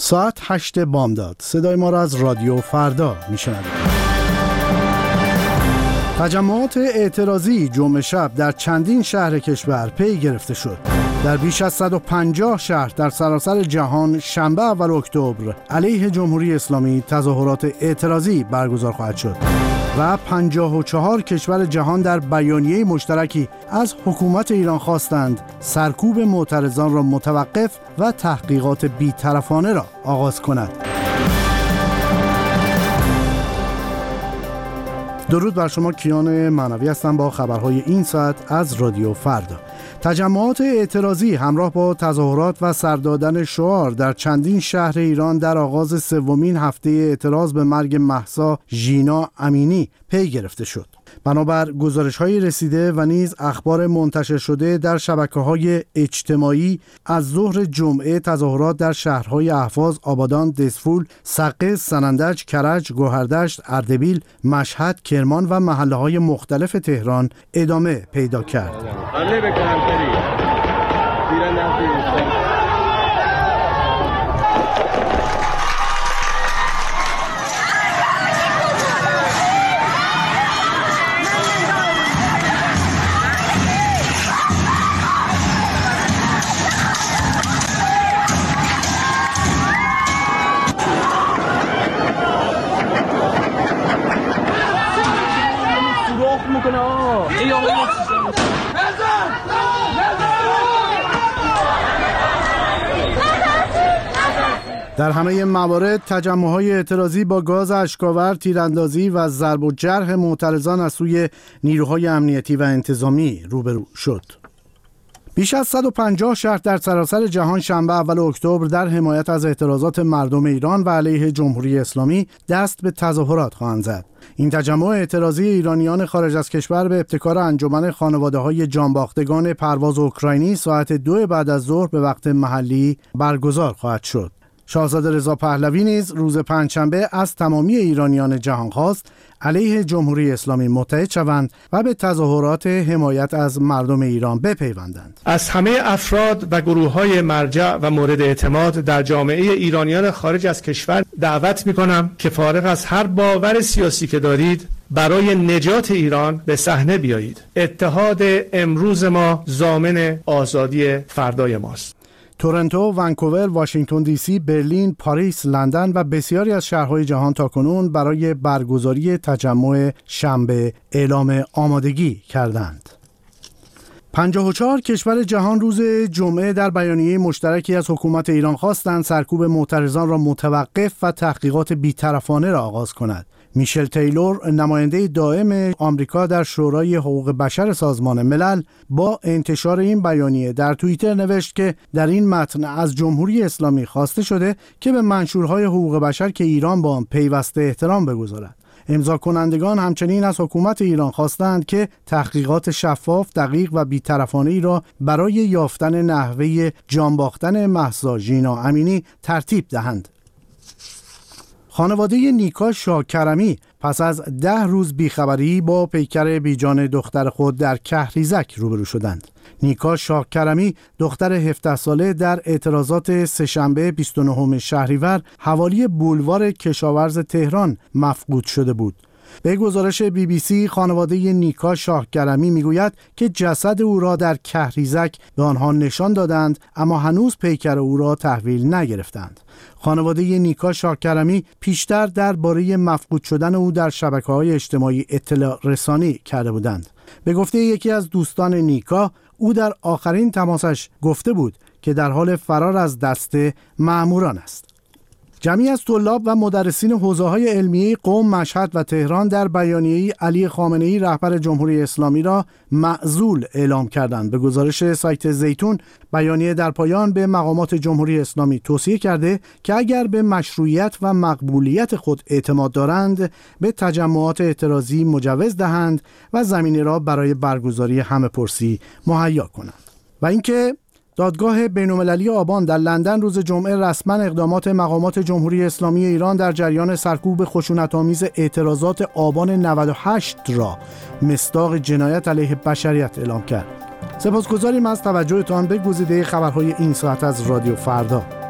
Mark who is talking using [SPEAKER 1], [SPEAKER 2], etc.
[SPEAKER 1] ساعت 8 بامداد. صدای ما را از رادیو فردا میشنوید. تجمعات اعتراضی جمعه شب در چندین شهر کشور پی گرفته شد. در بیش از 150 شهر در سراسر جهان شنبه اول اکتبر علیه جمهوری اسلامی تظاهرات اعتراضی برگزار خواهد شد و 54 کشور جهان در بیانیه مشترکی از حکومت ایران خواستند سرکوب معترضان را متوقف و تحقیقات بی‌طرفانه را آغاز کند. درود بر شما، کیان معنوی هستم با خبرهای این ساعت از رادیو فردا. تجمعات اعتراضی همراه با تظاهرات و سردادن شعار در چندین شهر ایران در آغاز سومین هفته اعتراض به مرگ مهسا ژینا امینی پی گرفته شد. بنابر گزارش‌های رسیده و نیز اخبار منتشر شده در شبکه‌های اجتماعی، از ظهر جمعه تظاهرات در شهرهای اهواز، آبادان، دسفول، سقه، سنندج، کرج، گوهردشت، اردبیل، مشهد، کرمان و محله‌های مختلف تهران ادامه پیدا کرد. در همه موارد تجمع‌های اعتراضی با گاز اشک‌آور، تیراندازی و ضرب و جرح معترضان از سوی نیروهای امنیتی و انتظامی روبرو شد. بیش از 150 شهر در سراسر جهان شنبه اول اکتبر در حمایت از اعتراضات مردم ایران و علیه جمهوری اسلامی دست به تظاهرات خواهند زد. این تجمع اعتراضی ایرانیان خارج از کشور به ابتکار انجمن خانواده‌های جانباختگان پرواز اوکراینی ساعت 2 بعد از ظهر به وقت محلی برگزار خواهد شد. شاهزاده رضا پهلوی نیز روز پنجشنبه از تمامی ایرانیان جهان خواست علیه جمهوری اسلامی متحد شوند و به تظاهرات حمایت از مردم ایران بپیوندند.
[SPEAKER 2] از همه افراد و گروه‌های مرجع و مورد اعتماد در جامعه ایرانیان خارج از کشور دعوت می‌کنم که فارغ از هر باور سیاسی که دارید برای نجات ایران به صحنه بیایید. اتحاد امروز ما ضامن آزادی فردای ماست.
[SPEAKER 1] تورنتو، ونکوور، واشنگتن دی سی، برلین، پاریس، لندن و بسیاری از شهرهای جهان تاکنون برای برگزاری تجمع شنبه اعلام آمادگی کردند. 54 کشور جهان روز جمعه در بیانیه مشترکی از حکومت ایران خواستند سرکوب معترضان را متوقف و تحقیقات بی‌طرفانه را آغاز کند. میشل تیلور، نماینده دائم آمریکا در شورای حقوق بشر سازمان ملل، با انتشار این بیانیه در توییتر نوشت که در این متن از جمهوری اسلامی خواسته شده که به منشورهای حقوق بشر که ایران با آن پیوسته احترام بگذارد. امضا کنندگان همچنین از حکومت ایران خواستند که تحقیقات شفاف، دقیق و بی‌طرفانه‌ای را برای یافتن نحوه جانباختن مهسا ژینا امینی ترتیب دهند. خانواده نیکا شاکرمی پس از 10 روز بیخبری با پیکر بیجان دختر خود در کهریزک روبرو شدند. نیکا شاکرمی دختر 17 ساله در اعتراضات سه‌شنبه 29 شهریور حوالی بولوار کشاورز تهران مفقود شده بود. به گزارش BBC خانواده نیکا شاکرمی میگوید که جسد او را در کهریزک به آنها نشان دادند اما هنوز پیکر او را تحویل نگرفتند. خانواده نیکا شاکرمی پیشتر درباره مفقود شدن او در شبکه‌های اجتماعی اطلاع رسانی کرده بودند. به گفته یکی از دوستان نیکا، او در آخرین تماسش گفته بود که در حال فرار از دست مأموران است. جمعی از طلاب و مدرسین حوزه‌های علمیه قم، مشهد و تهران در بیانیه‌ای علی خامنه‌ای رهبر جمهوری اسلامی را معزول اعلام کردند. به گزارش سایت زیتون، بیانیه در پایان به مقامات جمهوری اسلامی توصیه کرده که اگر به مشروعیت و مقبولیت خود اعتماد دارند به تجمعات اعتراضی مجوز دهند و زمینه را برای برگزاری همه‌پرسی مهیا کنند. و اینکه دادگاه بین‌المللی آبان در لندن روز جمعه رسما اقدامات مقامات جمهوری اسلامی ایران در جریان سرکوب خشونت‌آمیز اعتراضات آبان 98 را مصداق جنایت علیه بشریت اعلام کرد. سپاسگزاریم از توجهتان به گزیده خبرهای این ساعت از رادیو فردا.